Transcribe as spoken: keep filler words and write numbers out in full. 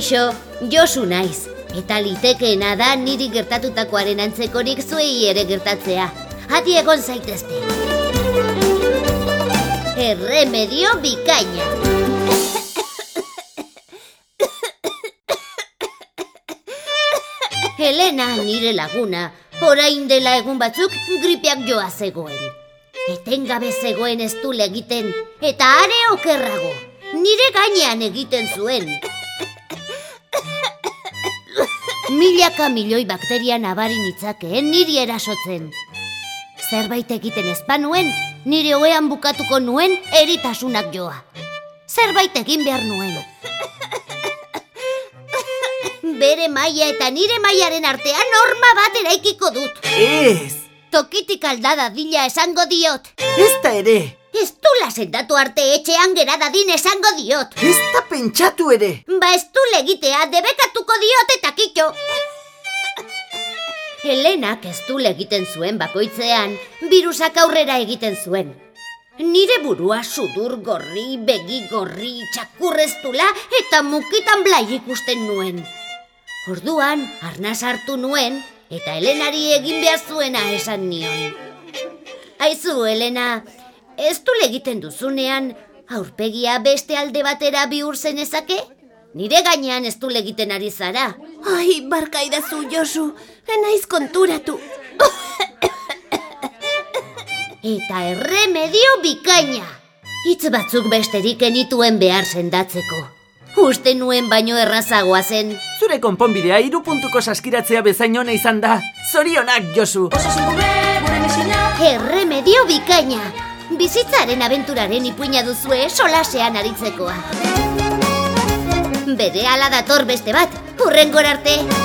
Kaixo, Josu naiz, eta litekeena da niri gertatutakoaren antzekorik zuei ere gertatzea. Adi egon zaitezte. Erremedio bikaina. Helena, nire laguna, orain dela egun batzuk gripeak joa zegoen. Etengabe zegoen eztul egiten, eta are okerrago, nire gainean egiten zuen. Milaka milioi bakteria nabari nitzakeen niri erasotzen. Zerbait egiten ezpanuen, nire ohean bukatuko nuen eritasunak joa. Zerbait egin behar nuen. Bere maila eta nire mailaren artean norma bat eraikiko dut. Ez! Tokitik aldada dila esango diot. Ez da ere! Ez du lasendatu arte etxean gera dadin esango diot. Ez da pentsatu ere! Ba ez du legitea debekatuko diot eta kitxo. Helenak ez du egiten zuen bakoitzean, birusak aurrera egiten zuen. Nire burua sudur gorri, begi gorri, txakurreztula eta mukitan blai ikusten nuen. Orduan, arnaz hartu nuen, eta Helenari egin behar zuena esan nion. Aizu, Helena, ez du egiten duzunean, aurpegia beste alde batera bihur zenezake? Nire gainean ez du egiten ari zara. Ai, barkaidazu, Josu, enaiz konturatu. Eta erremedio bikaina. Hitz batzuk besterik enituen behar sendatzeko. Uste nuen baino errazagoa zen. Zure konponbidea hiru puntuko saskiratzea bezain ona izan da. Zorionak, Josu! Erremedio bikaina. Bizitzaren abenturaren ipuina duzue solasean aritzekoa. Bere ala dator beste bat, hurrengor arte.